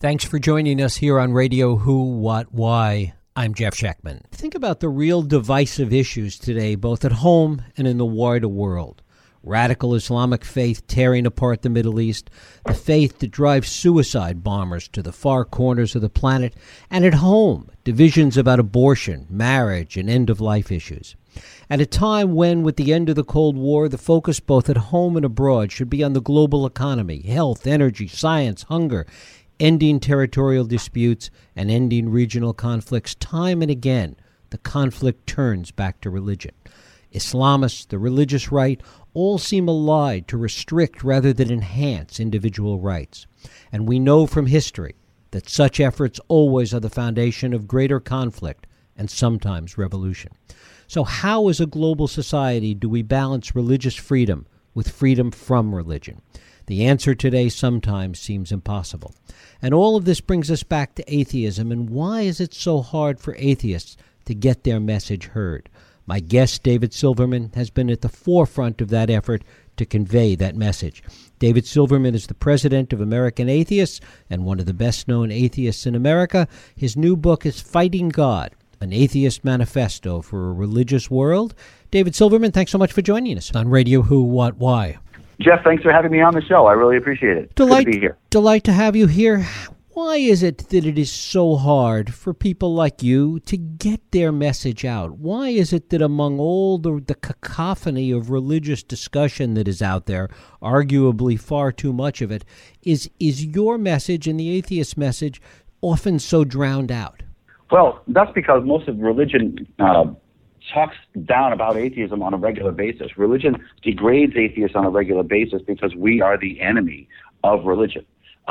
Thanks for joining us here on Radio Who, What, Why. I'm Jeff Schechtman. Think about the real divisive issues today, both at home and in the wider world. Radical Islamic faith tearing apart the Middle East, the faith that drives suicide bombers to the far corners of the planet, and at home, divisions about abortion, marriage, and end-of-life issues. At a time when, with the end of the Cold War, the focus both at home and abroad should be on the global economy, health, energy, science, hunger, ending territorial disputes, and ending regional conflicts, time and again, the conflict turns back to religion. Islamists, the religious right, all seem allied to restrict rather than enhance individual rights. And we know from history that such efforts always are the foundation of greater conflict and sometimes revolution. So how, as a global society, do we balance religious freedom with freedom from religion? The answer today sometimes seems impossible. And all of this brings us back to atheism, and why is it so hard for atheists to get their message heard? My guest, David Silverman, has been at the forefront of that effort to convey that message. David Silverman is the president of American Atheists and one of the best-known atheists in America. His new book is Fighting God, an Atheist Manifesto for a Religious World. David Silverman, thanks so much for joining us on Radio Who, What, Why. Jeff, thanks for having me on the show. I really appreciate it. Good to be here. Delight to have you here. Why is it that it is so hard for people like you to get their message out? Why is it that among all the cacophony of religious discussion that is out there, arguably far too much of it, is your message and the atheist message often so drowned out? Well, that's because most of religion talks down about atheism on a regular basis. Religion degrades atheists on a regular basis because we are the enemy of religion.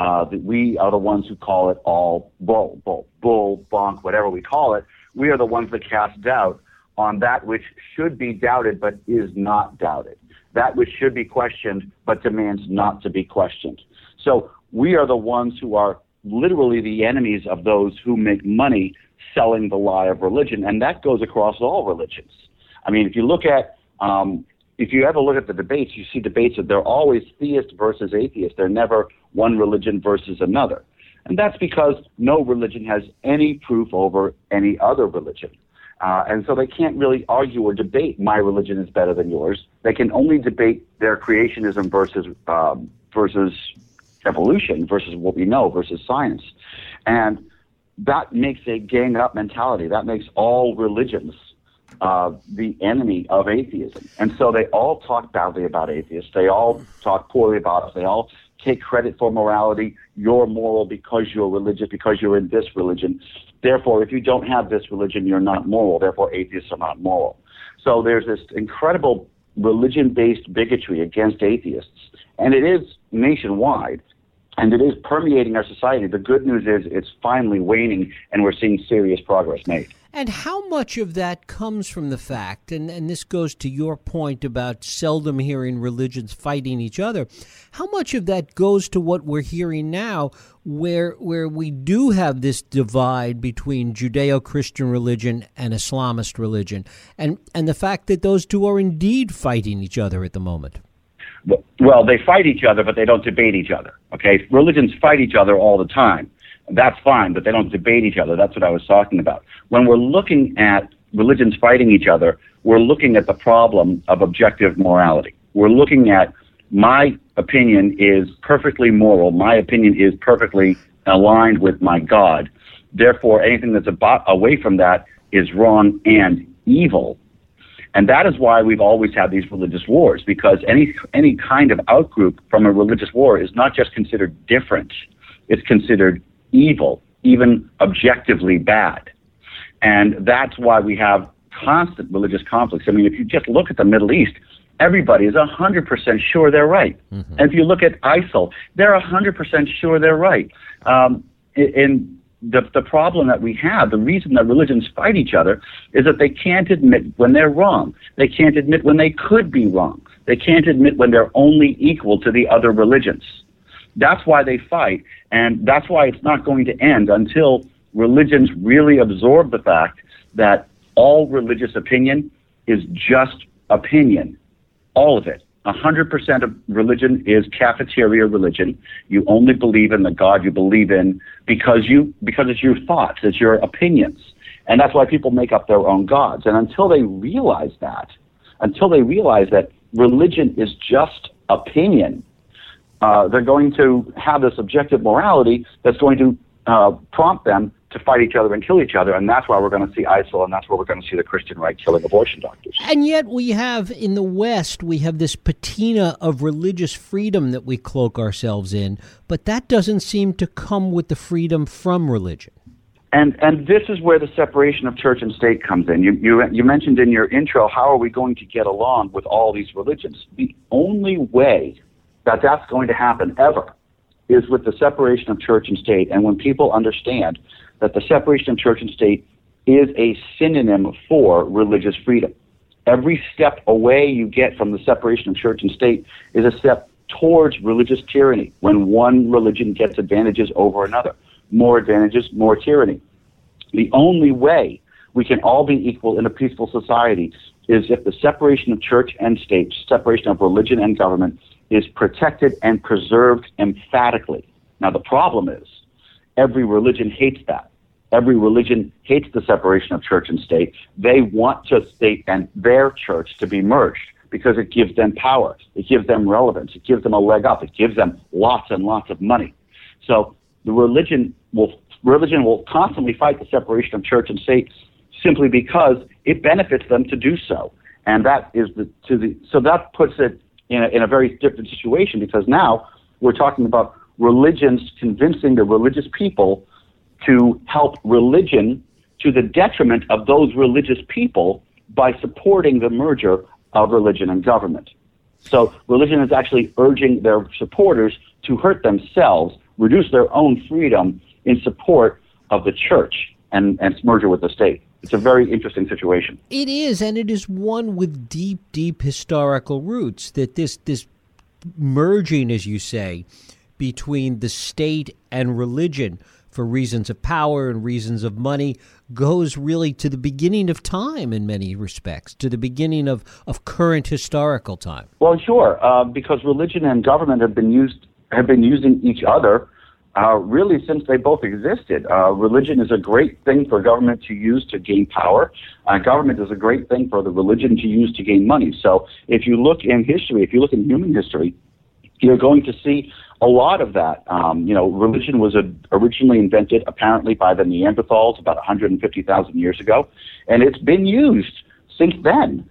We are the ones who call it all bull, bonk, whatever we call it. We are the ones that cast doubt on that which should be doubted but is not doubted. That which should be questioned but demands not to be questioned. So we are the ones who are literally the enemies of those who make money selling the lie of religion, and that goes across all religions. I mean, if you ever look at the debates, you see debates that they're always theist versus atheist. They're never one religion versus another. And that's because no religion has any proof over any other religion. And so they can't really argue or debate my religion is better than yours. They can only debate their creationism versus evolution, versus what we know, versus science. And that makes a gang-up mentality. That makes all religions the enemy of atheism. And so they all talk badly about atheists. They all talk poorly about us. They all take credit for morality. You're moral because you're religious, because you're in this religion. Therefore, if you don't have this religion, you're not moral. Therefore, atheists are not moral. So there's this incredible religion-based bigotry against atheists. And it is nationwide. And it is permeating our society. The good news is it's finally waning, and we're seeing serious progress made. And how much of that comes from the fact, and this goes to your point about seldom hearing religions fighting each other, how much of that goes to what we're hearing now, where we do have this divide between Judeo-Christian religion and Islamist religion, and the fact that those two are indeed fighting each other at the moment? Well, they fight each other, but they don't debate each other, okay? Religions fight each other all the time. That's fine, but they don't debate each other. That's what I was talking about. When we're looking at religions fighting each other, we're looking at the problem of objective morality. We're looking at my opinion is perfectly moral. My opinion is perfectly aligned with my God. Therefore, anything that's away from that is wrong and evil. And that is why we've always had these religious wars, because any kind of outgroup from a religious war is not just considered different, it's considered evil, even objectively bad. And that's why we have constant religious conflicts. I mean, if you just look at the Middle East, everybody is 100% sure they're right. Mm-hmm. And if you look at ISIL, they're 100% sure they're right. The problem that we have, the reason that religions fight each other, is that they can't admit when they're wrong. They can't admit when they could be wrong. They can't admit when they're only equal to the other religions. That's why they fight, and that's why it's not going to end until religions really absorb the fact that all religious opinion is just opinion, all of it. 100% of religion is cafeteria religion. You only believe in the God you believe in because it's your thoughts, it's your opinions. And that's why people make up their own gods. And until they realize that religion is just opinion, they're going to have this objective morality that's going to prompt them to fight each other and kill each other, and that's why we're going to see ISIL, and that's where we're going to see the Christian right killing abortion doctors. And yet we have, in the West, we have this patina of religious freedom that we cloak ourselves in, but that doesn't seem to come with the freedom from religion. And this is where the separation of church and state comes in. You mentioned in your intro, how are we going to get along with all these religions? The only way that that's going to happen ever is with the separation of church and state. And when people understand that the separation of church and state is a synonym for religious freedom. Every step away you get from the separation of church and state is a step towards religious tyranny when one religion gets advantages over another. More advantages, more tyranny. The only way we can all be equal in a peaceful society is if the separation of church and state, separation of religion and government, is protected and preserved emphatically. Now, the problem is every religion hates that. Every religion hates the separation of church and state. They want the state and their church to be merged because it gives them power. It gives them relevance. It gives them a leg up. It gives them lots and lots of money. So the religion will constantly fight the separation of church and state simply because it benefits them to do so. And that is so that puts it in a very different situation, because now we're talking about religions convincing the religious people to help religion to the detriment of those religious people by supporting the merger of religion and government. So religion is actually urging their supporters to hurt themselves, reduce their own freedom in support of the church and merger with the state. It's a very interesting situation. It is, and it is one with deep, deep historical roots, that this merging, as you say, between the state and religion for reasons of power and reasons of money goes really to the beginning of time in many respects, to the beginning of current historical time. Well, sure, because religion and government have been using each other really since they both existed. Religion is a great thing for government to use to gain power. Government is a great thing for the religion to use to gain money. So if you look in history, if you look in human history, you're going to see a lot of that. Religion was originally invented apparently by the Neanderthals about 150,000 years ago, and it's been used since then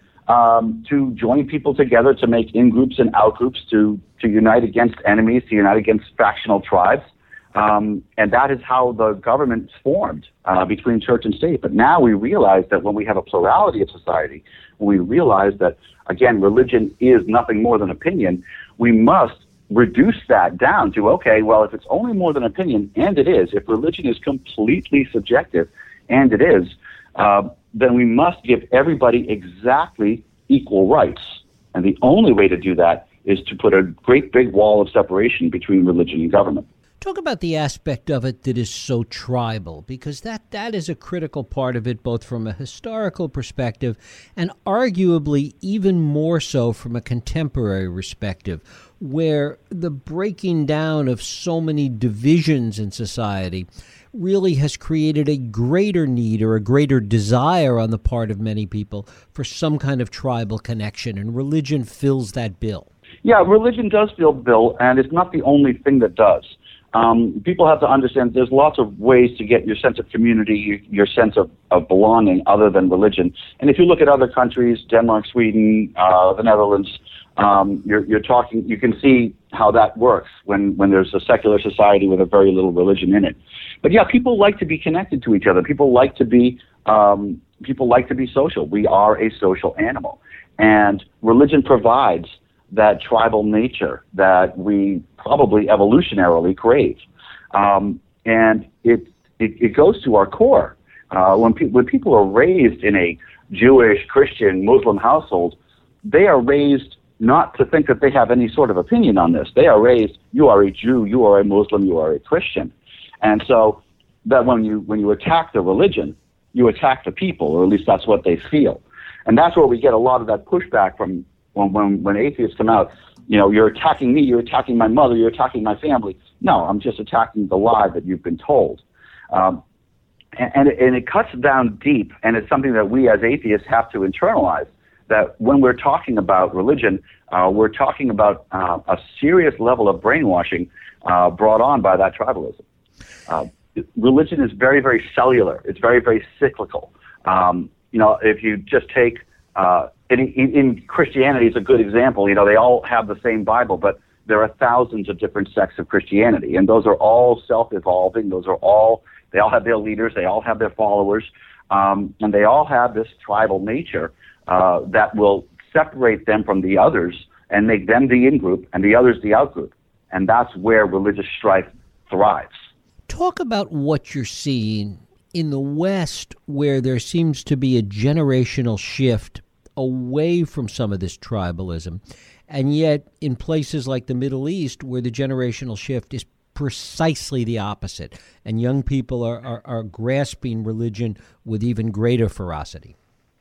to join people together, to make in-groups and out-groups, to unite against enemies, to unite against factional tribes. And that is how the government formed between church and state. But now we realize that when we have a plurality of society, when we realize that, again, religion is nothing more than opinion, we must reduce that down to, okay, well, if it's only more than opinion, and it is, if religion is completely subjective, and it is, then we must give everybody exactly equal rights. And the only way to do that is to put a great big wall of separation between religion and government. Talk about the aspect of it that is so tribal, because that is a critical part of it, both from a historical perspective and arguably even more so from a contemporary perspective, where the breaking down of so many divisions in society really has created a greater need or a greater desire on the part of many people for some kind of tribal connection, and religion fills that bill. Yeah, religion does fill the bill, and it's not the only thing that does. People have to understand there's lots of ways to get your sense of community, your sense of belonging other than religion. And if you look at other countries, Denmark, Sweden, the Netherlands, you can see how that works when there's a secular society with a very little religion in it. But yeah, people like to be connected to each other. People like to be social. We are a social animal. And religion provides that tribal nature that we probably evolutionarily crave. And it goes to our core. When people are raised in a Jewish, Christian, Muslim household, they are raised not to think that they have any sort of opinion on this. They are raised, you are a Jew, you are a Muslim, you are a Christian. And so that when you attack the religion, you attack the people, or at least that's what they feel. And that's where we get a lot of that pushback from when atheists come out, you're attacking me, you're attacking my mother, you're attacking my family. No, I'm just attacking the lie that you've been told. And it cuts down deep, and it's something that we as atheists have to internalize, that when we're talking about religion, we're talking about a serious level of brainwashing brought on by that tribalism. Religion is very, very cellular. It's very, very cyclical. If you just take, in Christianity is a good example. They all have the same Bible, but there are thousands of different sects of Christianity, and those are all self-evolving. They all have their leaders, they all have their followers, and they all have this tribal nature that will separate them from the others and make them the in-group and the others the out-group. And that's where religious strife thrives. Talk about what you're seeing in the West, where there seems to be a generational shift away from some of this tribalism, and yet in places like the Middle East, where the generational shift is precisely the opposite, and young people are grasping religion with even greater ferocity.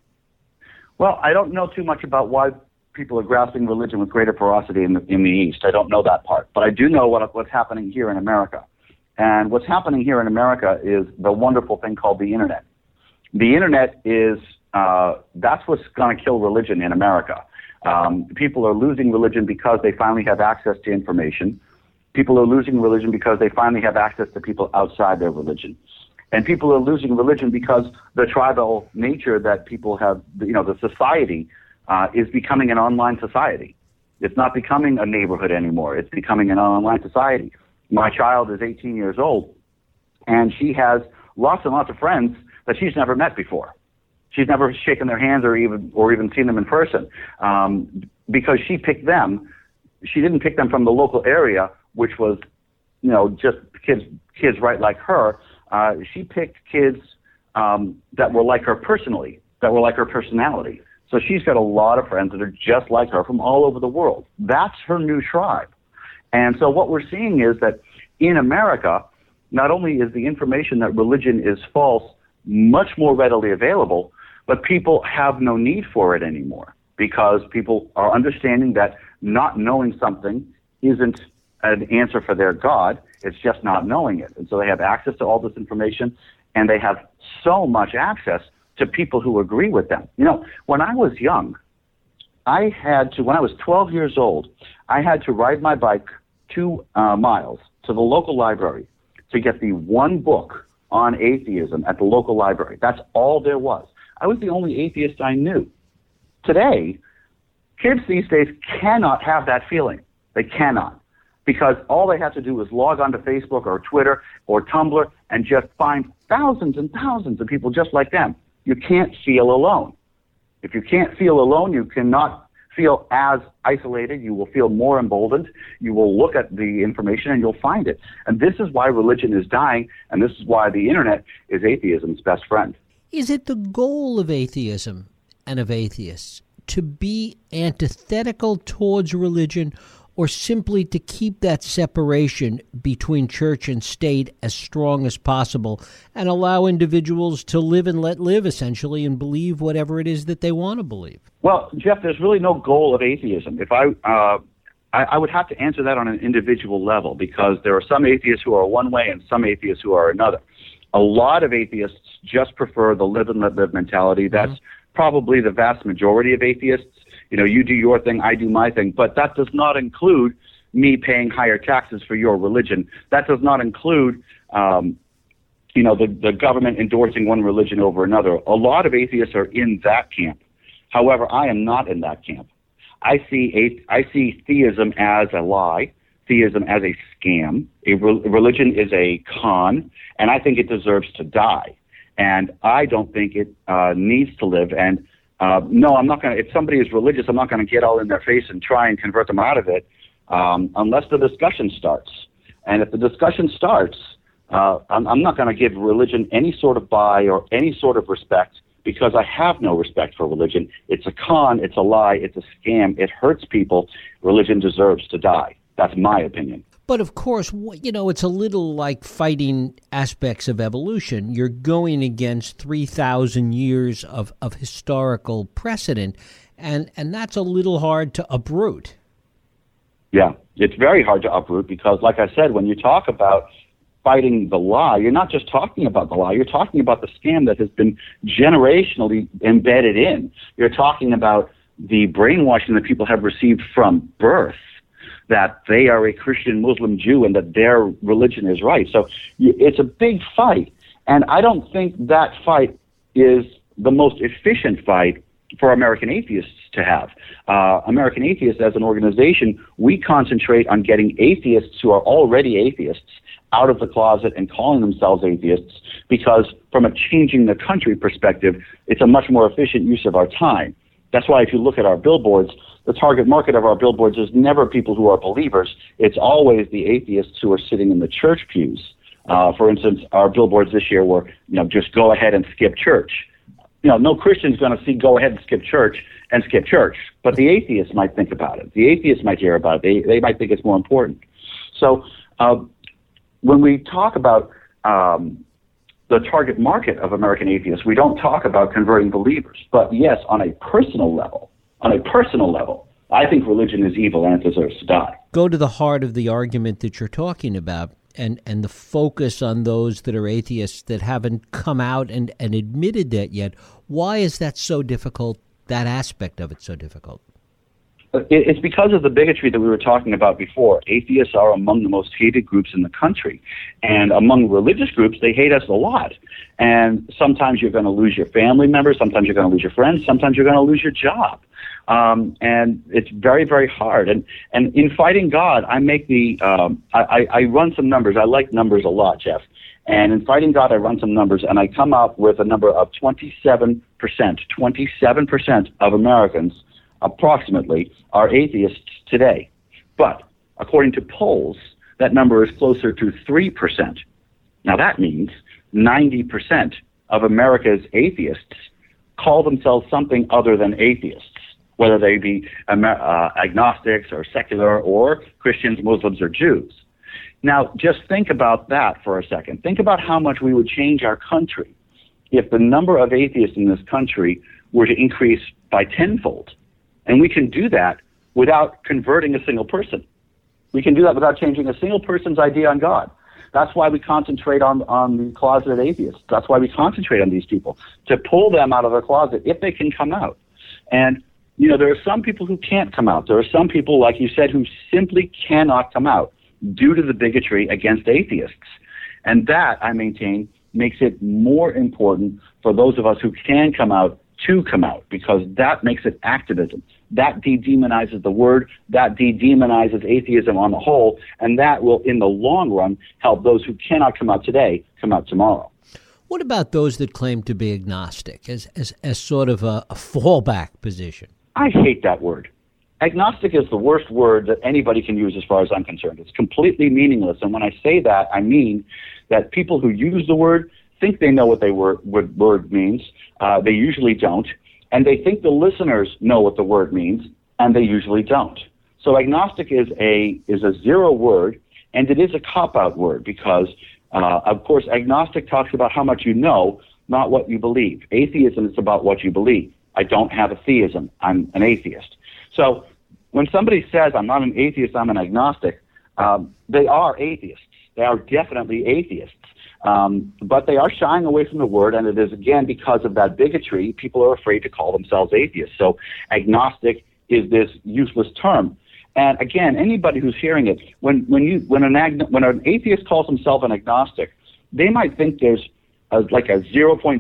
Well, I don't know too much about why people are grasping religion with greater ferocity in the East. I don't know that part, but I do know what's happening here in America. And what's happening here in America is the wonderful thing called the Internet. The Internet is that's what's going to kill religion in America. People are losing religion because they finally have access to information. People are losing religion because they finally have access to people outside their religion. And people are losing religion because the tribal nature that people have, the society is becoming an online society. It's not becoming a neighborhood anymore. It's becoming an online society. My child is 18 years old, and she has lots and lots of friends that she's never met before. She's never shaken their hands or even seen them in person because she picked them. She didn't pick them from the local area, which was, just kids right like her. She picked kids that were like her personally, that were like her personality. So she's got a lot of friends that are just like her from all over the world. That's her new tribe. And so what we're seeing is that in America, not only is the information that religion is false much more readily available, but people have no need for it anymore because people are understanding that not knowing something isn't an answer for their God. It's just not knowing it. And so they have access to all this information, and they have so much access to people who agree with them. When I was young, when I was 12 years old, I had to ride my bike 2 miles to the local library to get the one book on atheism at the local library. That's all there was. I was the only atheist I knew. Today, kids these days cannot have that feeling. They cannot. Because all they have to do is log onto Facebook or Twitter or Tumblr and just find thousands and thousands of people just like them. You can't feel alone. If you can't feel alone, you cannot feel as isolated. You will feel more emboldened. You will look at the information and you'll find it. And this is why religion is dying, and this is why the Internet is atheism's best friend. Is it the goal of atheism and of atheists to be antithetical towards religion, or simply to keep that separation between church and state as strong as possible and allow individuals to live and let live, essentially, and believe whatever it is that they want to believe? Well, Jeff, there's really no goal of atheism. If I would have to answer that on an individual level, because there are some atheists who are one way and some atheists who are another. A lot of atheists just prefer the live and let live mentality. That's probably the vast majority of atheists. You do your thing, I do my thing, but that does not include me paying higher taxes for your religion. That does not include, the government endorsing one religion over another. A lot of atheists are in that camp. However, I am not in that camp. I see theism as a lie, theism as a scam. Religion is a con, and I think it deserves to die. And I don't think it needs to live. And no, I'm not going to. If somebody is religious, I'm not going to get all in their face and try and convert them out of it unless the discussion starts. And if the discussion starts, I'm not going to give religion any sort of buy or any sort of respect, because I have no respect for religion. It's a con, it's a lie, it's a scam, it hurts people. Religion deserves to die. That's my opinion. But of course, it's a little like fighting aspects of evolution. You're going against 3,000 years of historical precedent, And that's a little hard to uproot. Yeah, it's very hard to uproot because, like I said, when you talk about fighting the lie, you're not just talking about the lie, you're talking about the scam that has been generationally embedded in. You're talking about the brainwashing that people have received from birth, that they are a Christian, Muslim, Jew, and that their religion is right. So it's a big fight. And I don't think that fight is the most efficient fight for American atheists to have. American Atheists, as an organization, we concentrate on getting atheists who are already atheists out of the closet and calling themselves atheists, because from a changing the country perspective, it's a much more efficient use of our time. That's why if you look at our billboards, the target market of our billboards is never people who are believers. It's always the atheists who are sitting in the church pews. For instance, our billboards this year were, just go ahead and skip church. No Christian's going to see go ahead and skip church, but the atheists might think about it. The atheists might hear about it. They might think it's more important. So when we talk about the target market of American atheists, we don't talk about converting believers. But yes, on a personal level, I think religion is evil and it deserves to die. Go to the heart of the argument that you're talking about, and the focus on those that are atheists that haven't come out and admitted that yet. Why is that so difficult, that aspect of it so difficult? It's because of the bigotry that we were talking about before. Atheists are among the most hated groups in the country. And among religious groups, they hate us a lot. And sometimes you're going to lose your family members, sometimes you're going to lose your friends, sometimes you're going to lose your job. And it's very, very hard. And in fighting God, I make I run some numbers. I like numbers a lot, Jeff. And in fighting God, I run some numbers, and I come up with a number of 27%. 27% of Americans, approximately, are atheists today. But according to polls, that number is closer to 3%. Now that means 90% of America's atheists call themselves something other than atheists, whether they be agnostics or secular or Christians, Muslims, or Jews. Now, just think about that for a second. Think about how much we would change our country if the number of atheists in this country were to increase by tenfold. And we can do that without converting a single person. We can do that without changing a single person's idea on God. That's why we concentrate on the closeted atheists. That's why we concentrate on these people, to pull them out of their closet if they can come out. And, there are some people who can't come out. There are some people, like you said, who simply cannot come out due to the bigotry against atheists. And that, I maintain, makes it more important for those of us who can come out to come out, because that makes it activism. That de-demonizes the word, that de-demonizes atheism on the whole, and that will, in the long run, help those who cannot come out today come out tomorrow. What about those that claim to be agnostic as sort of a fallback position? I hate that word. Agnostic is the worst word that anybody can use as far as I'm concerned. It's completely meaningless. And when I say that, I mean that people who use the word think they know what word means. They usually don't. And they think the listeners know what the word means, and they usually don't. So agnostic is a zero word, and it is a cop-out word because, of course, agnostic talks about how much you know, not what you believe. Atheism is about what you believe. I don't have a theism. I'm an atheist. So when somebody says, I'm not an atheist, I'm an agnostic, they are atheists. They are definitely atheists. But they are shying away from the word, and it is, again, because of that bigotry, people are afraid to call themselves atheists. So agnostic is this useless term. And again, anybody who's hearing it, when an atheist calls himself an agnostic, they might think there's like a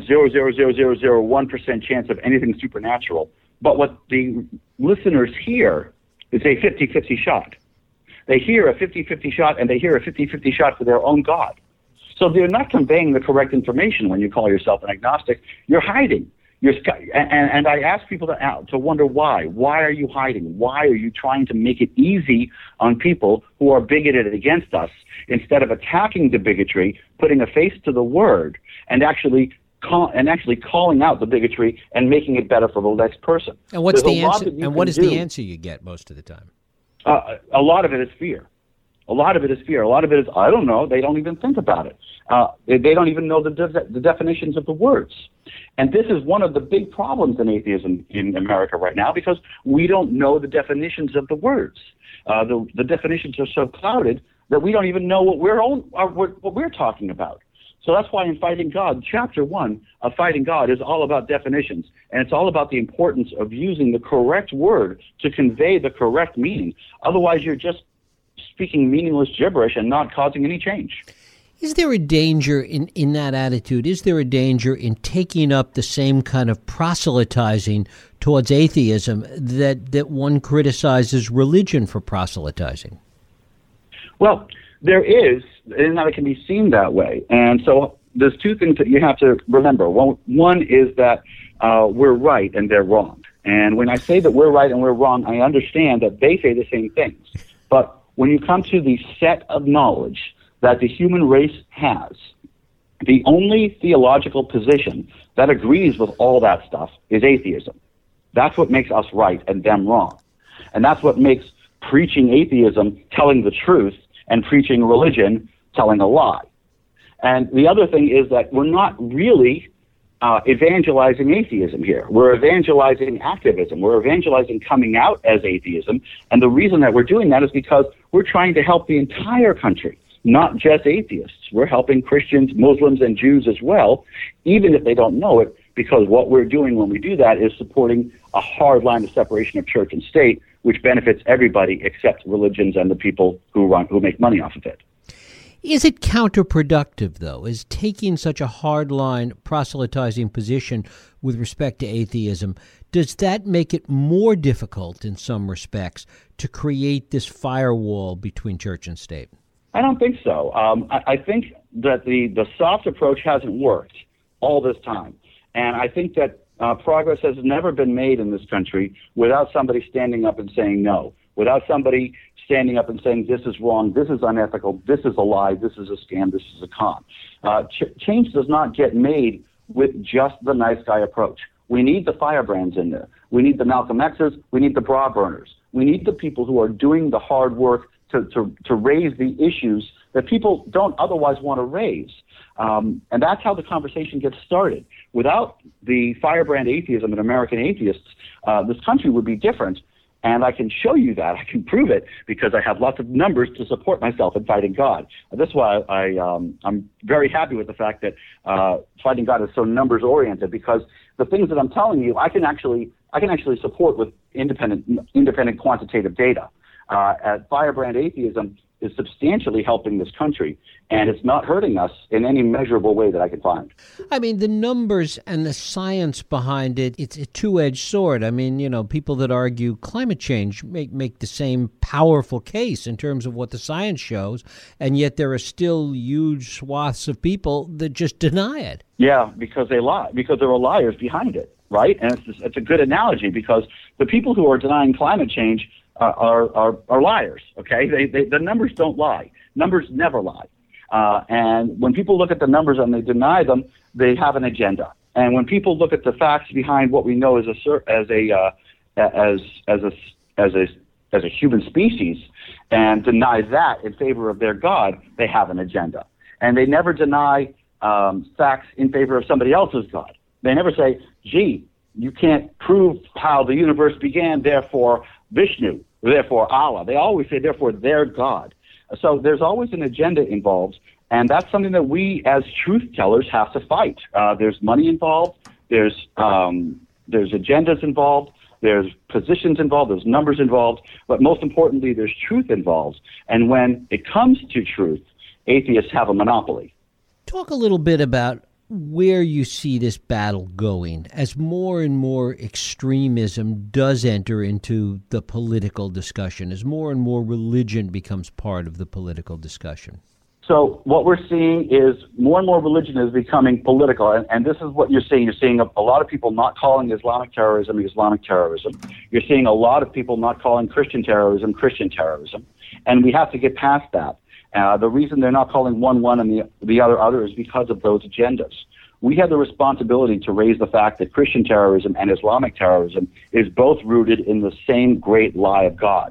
0.00001% chance of anything supernatural. But what the listeners hear is a 50-50 shot. They hear a 50-50 shot, and they hear a 50-50 shot for their own God. So they're not conveying the correct information when you call yourself an agnostic. You're hiding. And I ask people to wonder why. Why are you hiding? Why are you trying to make it easy on people who are bigoted against us instead of attacking the bigotry, putting a face to the word, and actually calling out the bigotry and making it better for the next person? And what's the answer? And what is the answer you get most of the time? A lot of it is fear. A lot of it is fear. A lot of it is, I don't know. They don't even think about it. They don't even know the definitions of the words. And this is one of the big problems in atheism in America right now, because we don't know the definitions of the words. The definitions are so clouded that we don't even know what we're talking about. So that's why in Fighting God, Chapter 1 of Fighting God is all about definitions, and it's all about the importance of using the correct word to convey the correct meaning. Otherwise, you're just speaking meaningless gibberish and not causing any change. Is there a danger in that attitude? Is there a danger in taking up the same kind of proselytizing towards atheism that one criticizes religion for proselytizing? Well, there is, and that it can be seen that way. And so there's two things that you have to remember. One is that we're right and they're wrong. And when I say that we're right and we're wrong, I understand that they say the same things. But when you come to the set of knowledge that the human race has, the only theological position that agrees with all that stuff is atheism. That's what makes us right and them wrong. And that's what makes preaching atheism telling the truth and preaching religion telling a lie. And the other thing is that we're not really evangelizing atheism here. We're evangelizing activism. We're evangelizing coming out as atheism. And the reason that we're doing that is because we're trying to help the entire country, not just atheists. We're helping Christians, Muslims, and Jews as well, even if they don't know it, because what we're doing when we do that is supporting a hard line of separation of church and state, which benefits everybody except religions and the people who make money off of it. Is it counterproductive, though? Is taking such a hard-line proselytizing position with respect to atheism, does that make it more difficult in some respects to create this firewall between church and state? I don't think so. I think that the soft approach hasn't worked all this time. And I think that progress has never been made in this country without somebody standing up and saying no, without somebody standing up and saying this is wrong, this is unethical, this is a lie, this is a scam, this is a con. Change does not get made with just the nice guy approach. We need the firebrands in there. We need the Malcolm X's. We need the bra burners. We need the people who are doing the hard work to raise the issues that people don't otherwise want to raise. And that's how the conversation gets started. Without the firebrand atheism and American atheists, this country would be different. And I can show you that. I can prove it because I have lots of numbers to support myself in Fighting God. And that's why I'm very happy with the fact that Fighting God is so numbers oriented, because the things that I'm telling you, I can actually support with independent quantitative data. Firebrand atheism is substantially helping this country, and it's not hurting us in any measurable way that I can find. I mean, the numbers and the science behind it, it's a two-edged sword. I mean, people that argue climate change make the same powerful case in terms of what the science shows, and yet there are still huge swaths of people that just deny it. Yeah, because they lie, because there are liars behind it, right? And it's a good analogy, because the people who are denying climate change are liars, okay? The numbers don't lie. Numbers never lie. And when people look at the numbers and they deny them, they have an agenda. And when people look at the facts behind what we know as a human species and deny that in favor of their God, they have an agenda. And they never deny facts in favor of somebody else's God. They never say, gee, you can't prove how the universe began, therefore Vishnu, therefore Allah. They always say, therefore, their God. So there's always an agenda involved, and that's something that we as truth tellers have to fight. There's money involved, there's agendas involved, there's positions involved, there's numbers involved, but most importantly, there's truth involved. And when it comes to truth, atheists have a monopoly. Talk a little bit about where you see this battle going as more and more extremism does enter into the political discussion, as more and more religion becomes part of the political discussion. So what we're seeing is more and more religion is becoming political, and this is what you're seeing. You're seeing a lot of people not calling Islamic terrorism. You're seeing a lot of people not calling Christian terrorism, and we have to get past that. The reason they're not calling one and the other is because of those agendas. We have the responsibility to raise the fact that Christian terrorism and Islamic terrorism is both rooted in the same great lie of God.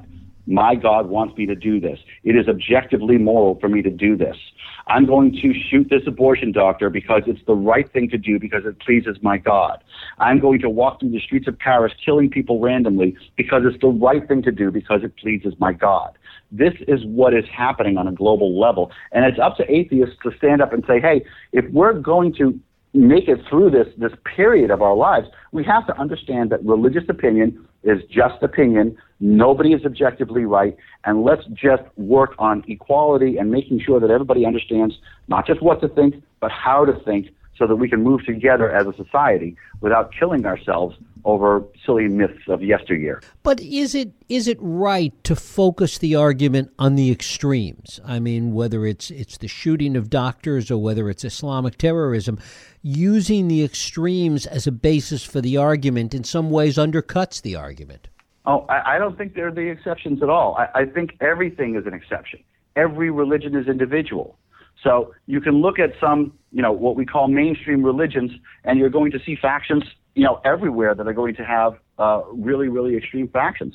my God wants me to do this. It is objectively moral for me to do this. I'm going to shoot this abortion doctor because it's the right thing to do because it pleases my God. I'm going to walk through the streets of Paris killing people randomly because it's the right thing to do because it pleases my God. This is what is happening on a global level. And it's up to atheists to stand up and say, hey, if we're going to make it through this period of our lives, we have to understand that religious opinion is just opinion. Nobody is objectively right. And let's just work on equality and making sure that everybody understands not just what to think, but how to think so that we can move together as a society without killing ourselves over silly myths of yesteryear. But is it right to focus the argument on the extremes? I mean, whether it's the shooting of doctors or whether it's Islamic terrorism, using the extremes as a basis for the argument in some ways undercuts the argument. Oh, I don't think they're the exceptions at all. I think everything is an exception. Every religion is individual. So you can look at some, what we call mainstream religions, and you're going to see factions, everywhere that are going to have really, really extreme factions.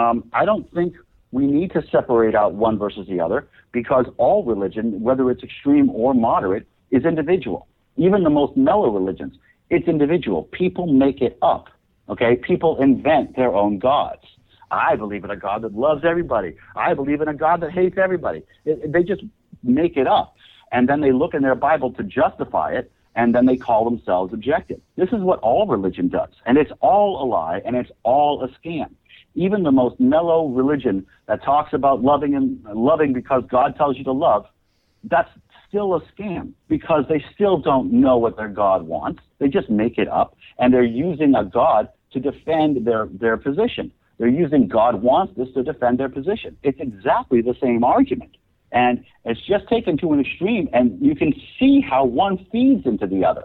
I don't think we need to separate out one versus the other because all religion, whether it's extreme or moderate, is individual. Even the most mellow religions, it's individual. People make it up, okay? People invent their own gods. I believe in a God that loves everybody. I believe in a God that hates everybody. They just make it up. And then they look in their Bible to justify it, and then they call themselves objective. This is what all religion does, and it's all a lie, and it's all a scam. Even the most mellow religion that talks about loving because God tells you to love, that's still a scam because they still don't know what their God wants. They just make it up, and they're using a God to defend their position. They're using God wants this to defend their position. It's exactly the same argument. And it's just taken to an extreme, and you can see how one feeds into the other.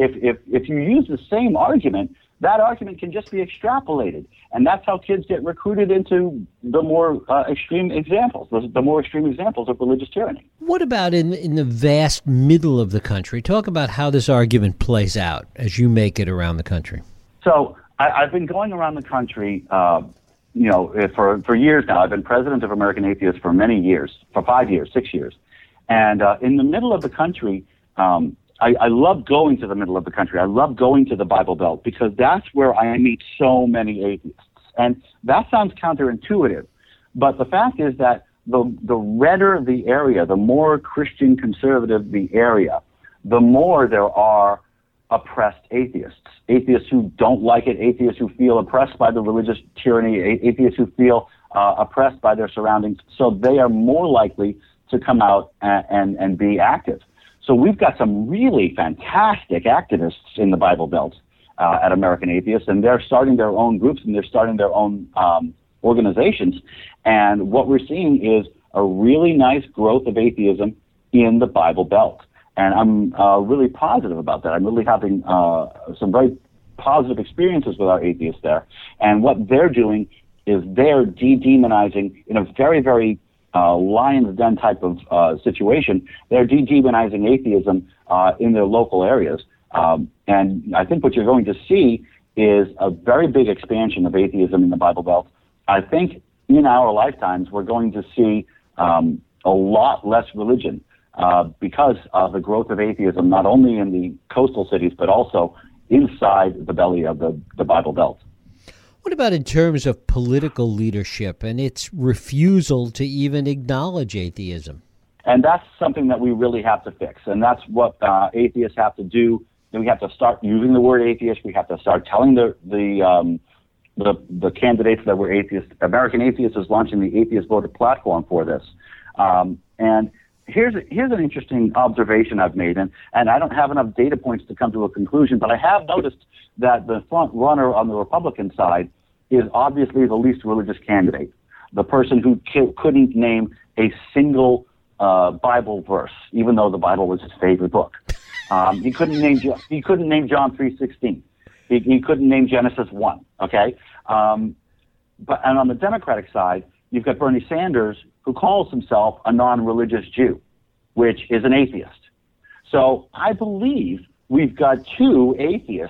If you use the same argument, that argument can just be extrapolated, and that's how kids get recruited into the more extreme examples, the more extreme examples of religious tyranny. What about in the vast middle of the country? Talk about how this argument plays out as you make it around the country. So I've been going around the country for years now. I've been president of American Atheists for many years, for 5 years, 6 years. And in the middle of the country, I love going to the middle of the country. I love going to the Bible Belt because that's where I meet so many atheists. And that sounds counterintuitive. But the fact is that the redder the area, the more Christian conservative the area, the more there are oppressed atheists. Atheists who don't like it, atheists who feel oppressed by the religious tyranny, atheists who feel oppressed by their surroundings. So they are more likely to come out and be active. So we've got some really fantastic activists in the Bible Belt at American Atheists, and they're starting their own groups and they're starting their own organizations. And what we're seeing is a really nice growth of atheism in the Bible Belt. And I'm really positive about that. I'm really having some very positive experiences with our atheists there. And what they're doing is they're de-demonizing in a very, very lion's den type of situation. They're de-demonizing atheism in their local areas. And I think what you're going to see is a very big expansion of atheism in the Bible Belt. I think in our lifetimes we're going to see a lot less religion because of the growth of atheism, not only in the coastal cities, but also inside the belly of the Bible Belt. What about in terms of political leadership and its refusal to even acknowledge atheism? And that's something that we really have to fix. And that's what atheists have to do. We have to start using the word atheist. We have to start telling the candidates that we're atheists. American Atheists is launching the Atheist Voter platform for this. And here's an interesting observation I've made, and I don't have enough data points to come to a conclusion, but I have noticed that the front runner on the Republican side is obviously the least religious candidate, the person who couldn't name a single Bible verse, even though the Bible was his favorite book. He couldn't name John 3:16. He couldn't name Genesis 1. Okay, but on the Democratic side, you've got Bernie Sanders, who calls himself a non-religious Jew, which is an atheist. So I believe we've got two atheists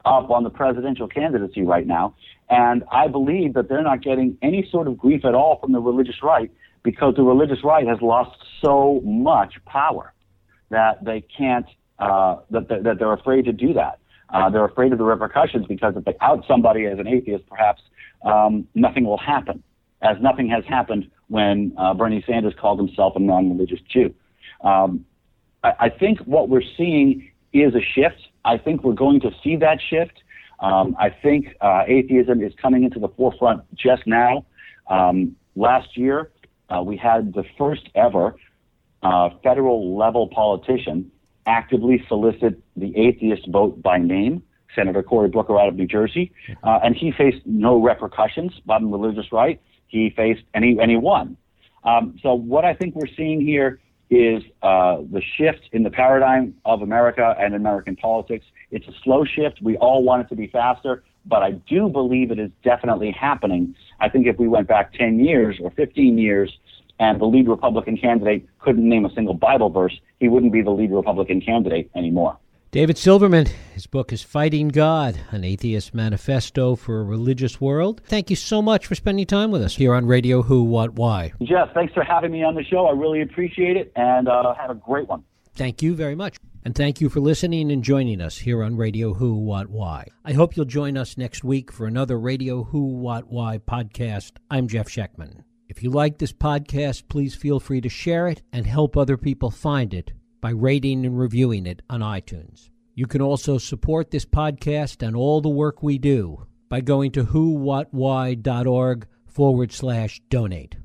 up on the presidential candidacy right now. And I believe that they're not getting any sort of grief at all from the religious right because the religious right has lost so much power that they can't, that they're afraid to do that. They're afraid of the repercussions because if they out somebody as an atheist, perhaps nothing will happen, as nothing has happened when Bernie Sanders called himself a non-religious Jew. I think what we're seeing is a shift. I think we're going to see that shift. I think atheism is coming into the forefront just now. Last year, we had the first ever federal level politician actively solicit the atheist vote by name, Senator Cory Booker out of New Jersey, and he faced no repercussions by the religious right. He faced and he won. So what I think we're seeing here is the shift in the paradigm of America and American politics. It's a slow shift. We all want it to be faster, but I do believe it is definitely happening. I think if we went back 10 years or 15 years and the lead Republican candidate couldn't name a single Bible verse, he wouldn't be the lead Republican candidate anymore. David Silverman, his book is Fighting God, an Atheist Manifesto for a Religious World. Thank you so much for spending time with us here on Radio Who, What, Why. Jeff, thanks for having me on the show. I really appreciate it, and have a great one. Thank you very much. And thank you for listening and joining us here on Radio Who, What, Why. I hope you'll join us next week for another Radio Who, What, Why podcast. I'm Jeff Sheckman. If you like this podcast, please feel free to share it and help other people find it by rating and reviewing it on iTunes. You can also support this podcast and all the work we do by going to whowhatwhy.org/donate.